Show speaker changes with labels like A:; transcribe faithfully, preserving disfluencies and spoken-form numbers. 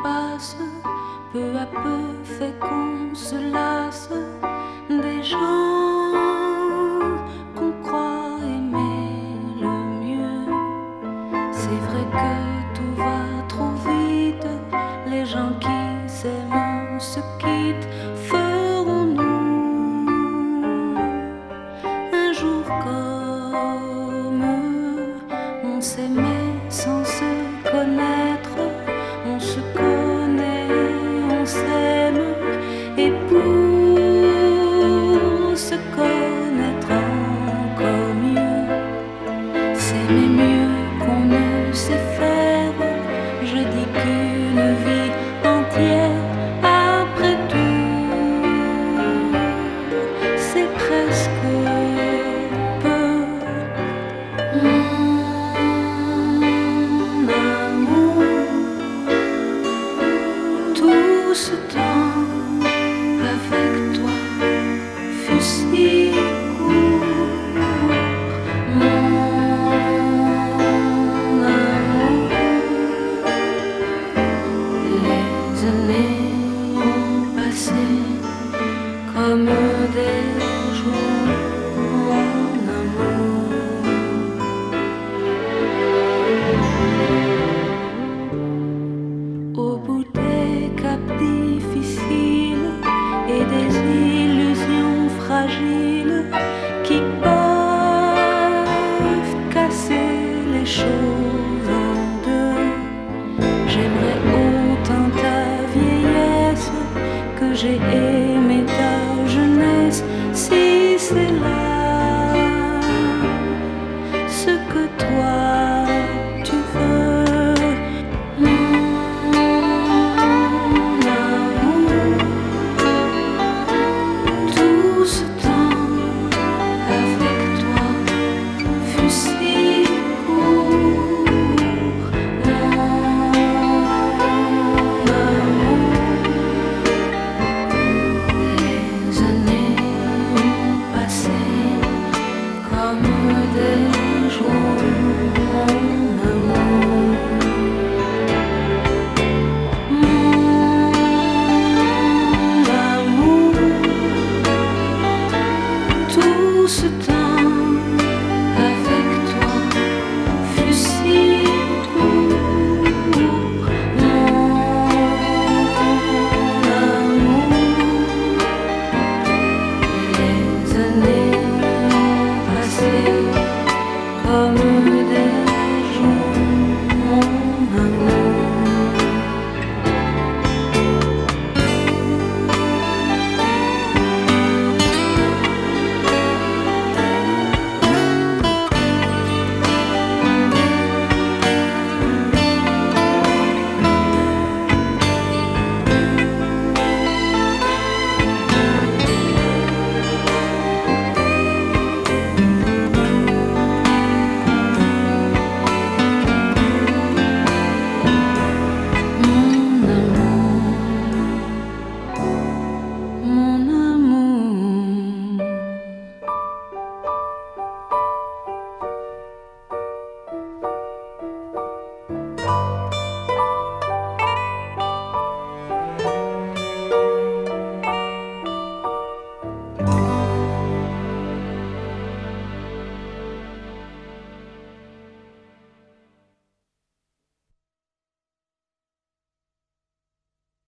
A: passe, peu à peu fait qu'on se lasse des gens qu'on croit aimer le mieux. C'est vrai que tout va trop vite, les gens qui s'aiment se quittent. Ferons-nous un jour comme on s'aimait sans se connaître, on se connaît, on s'aime, et pour se connaître encore mieux, s'aimer mieux qu'on ne sait faire. Je dis qu'une vie entière, après tout, c'est presque peu. Mon amour, tout ce temps avec toi fut si court. Mon amour, les années ont passé comme des jours. Mon amour, au bout des caps difficiles et des illusions fragiles qui peuvent casser les choses en deux, j'aimerais autant ta vieillesse que j'ai aimé